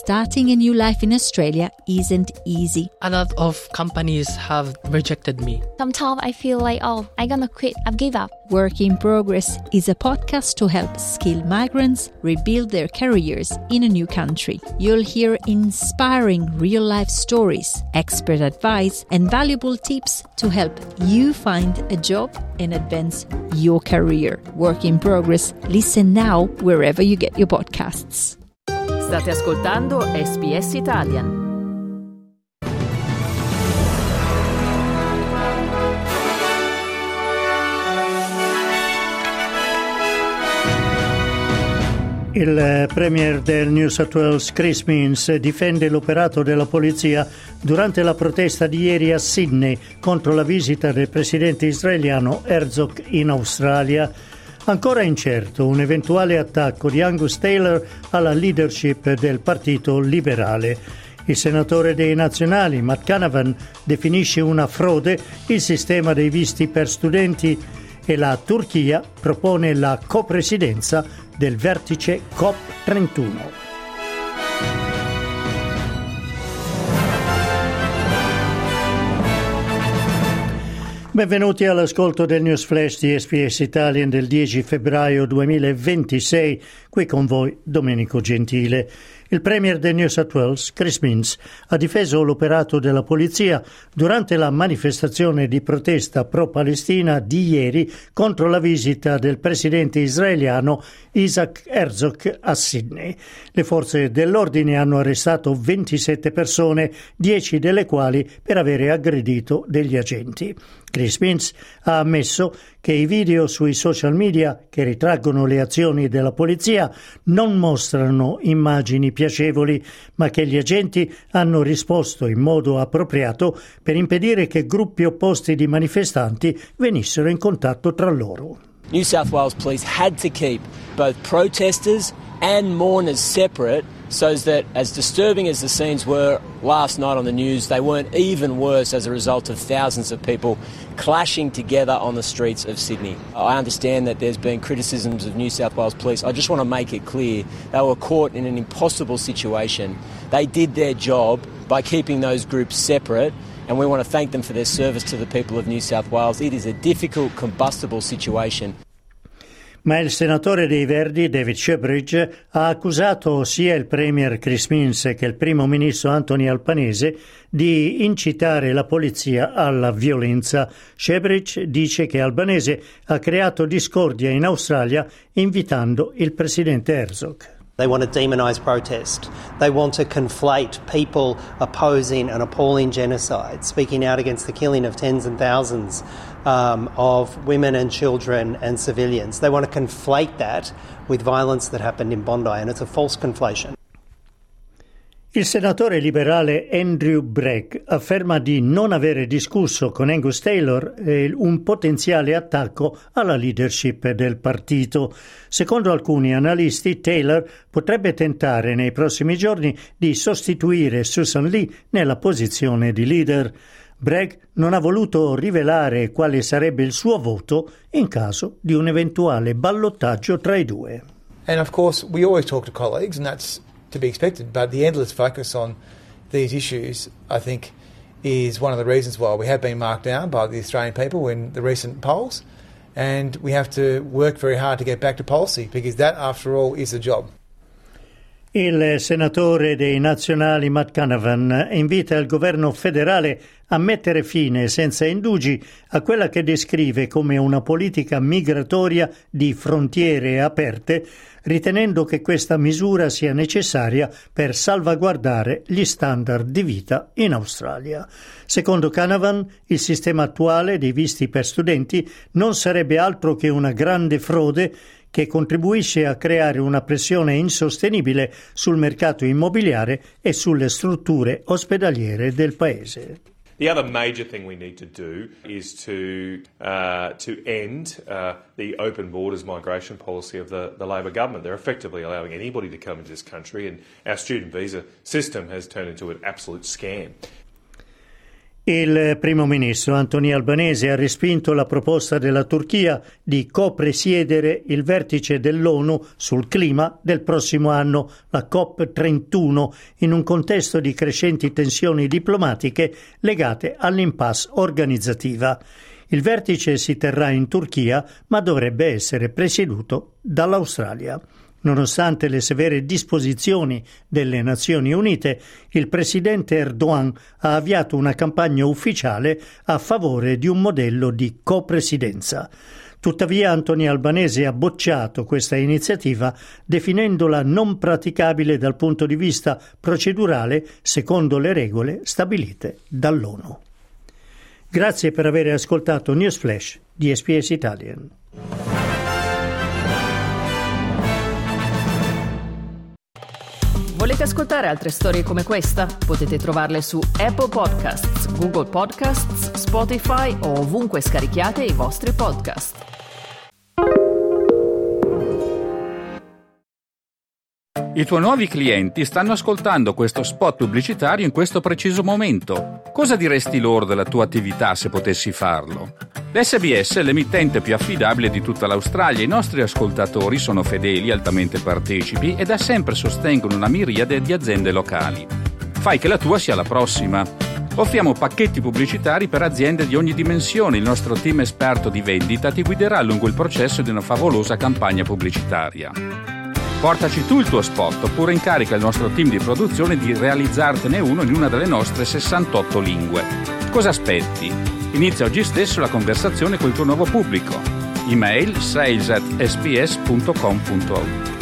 starting a new life in Australia isn't easy. A lot of companies have rejected me. Sometimes I feel like, I'm gonna quit, I've give up. Work in Progress is a podcast to help skilled migrants rebuild their careers in a new country. You'll hear inspiring real-life stories, expert advice, and valuable tips to help you find a job and advance your career. Work in Progress. Listen now wherever you get your podcasts. State ascoltando SBS Italian. Il premier del New South Wales, Chris Minns, difende l'operato della polizia durante la protesta di ieri a Sydney contro la visita del presidente israeliano Herzog in Australia. Ancora incerto un eventuale attacco di Angus Taylor alla leadership del Partito Liberale. Il senatore dei Nazionali, Matt Canavan, definisce una frode il sistema dei visti per studenti e la Turchia propone la copresidenza del vertice COP31. Benvenuti all'ascolto del News Flash di SBS Italian del 10 febbraio 2026. Qui con voi Domenico Gentile. Il premier del New South Wales, Chris Minns, ha difeso l'operato della polizia durante la manifestazione di protesta pro-Palestina di ieri contro la visita del presidente israeliano Isaac Herzog a Sydney. Le forze dell'ordine hanno arrestato 27 persone, 10 delle quali per avere aggredito degli agenti. Chris Minns ha ammesso che i video sui social media che ritraggono le azioni della polizia non mostrano immagini piacevoli, ma che gli agenti hanno risposto in modo appropriato per impedire che gruppi opposti di manifestanti venissero in contatto tra loro. New South Wales Police had to keep both protesters and mourners separate so that, as disturbing as the scenes were last night on the news, they weren't even worse as a result of thousands of people clashing together on the streets of Sydney. I understand that there's been criticisms of New South Wales Police. I just want to make it clear they were caught in an impossible situation. They did their job by keeping those groups separate, and we want to thank them for their service to the people of New South Wales. It is a difficult, combustible situation. Ma il senatore dei Verdi, David Sheppard, ha accusato sia il premier Chris Minns che il primo ministro Anthony Albanese di incitare la polizia alla violenza. Sheppard dice che Albanese ha creato discordia in Australia invitando il presidente Herzog. They want to demonise protest. They want to conflate people opposing an appalling genocide, speaking out against the killing of tens and thousands of women and children and civilians. They want to conflate that with violence that happened in Bondi, and it's a false conflation. Il senatore liberale Andrew Bragg afferma di non avere discusso con Angus Taylor un potenziale attacco alla leadership del partito. Secondo alcuni analisti, Taylor potrebbe tentare nei prossimi giorni di sostituire Susan Lee nella posizione di leader. Bragg non ha voluto rivelare quale sarebbe il suo voto in caso di un eventuale ballottaggio tra i due. And of course, we always talk to colleagues, and that's to be expected, but the endless focus on these issues, I think, is one of the reasons why we have been marked down by the Australian people in the recent polls, and we have to work very hard to get back to policy, because that, after all, is the job. Il senatore dei Nazionali Matt Canavan invita il governo federale a mettere fine senza indugi a quella che descrive come una politica migratoria di frontiere aperte, ritenendo che questa misura sia necessaria per salvaguardare gli standard di vita in Australia. Secondo Canavan, il sistema attuale dei visti per studenti non sarebbe altro che una grande frode che contribuisce a creare una pressione insostenibile sul mercato immobiliare e sulle strutture ospedaliere del paese. The other major thing we need to do is to end the open borders migration policy of the Labor government. They're effectively allowing anybody to come into this country, and our student visa system has turned into an absolute scam. Il primo ministro Anthony Albanese ha respinto la proposta della Turchia di copresiedere il vertice dell'ONU sul clima del prossimo anno, la COP31, in un contesto di crescenti tensioni diplomatiche legate all'impasse organizzativa. Il vertice si terrà in Turchia, ma dovrebbe essere presieduto dall'Australia. Nonostante le severe disposizioni delle Nazioni Unite, il presidente Erdogan ha avviato una campagna ufficiale a favore di un modello di copresidenza. Tuttavia Anthony Albanese ha bocciato questa iniziativa, definendola non praticabile dal punto di vista procedurale secondo le regole stabilite dall'ONU. Grazie per aver ascoltato News Flash di SBS Italian. Volete ascoltare altre storie come questa? Potete trovarle su Apple Podcasts, Google Podcasts, Spotify o ovunque scarichiate i vostri podcast. I tuoi nuovi clienti stanno ascoltando questo spot pubblicitario in questo preciso momento. Cosa diresti loro della tua attività se potessi farlo? L'SBS è l'emittente più affidabile di tutta l'Australia. I nostri ascoltatori sono fedeli, altamente partecipi e da sempre sostengono una miriade di aziende locali. Fai che la tua sia la prossima. Offriamo pacchetti pubblicitari per aziende di ogni dimensione. Il nostro team esperto di vendita ti guiderà lungo il processo di una favolosa campagna pubblicitaria. Portaci tu il tuo spot oppure incarica il nostro team di produzione di realizzartene uno in una delle nostre 68 lingue. Cosa aspetti? Inizia oggi stesso la conversazione con il tuo nuovo pubblico. Email sales@sbs.com.au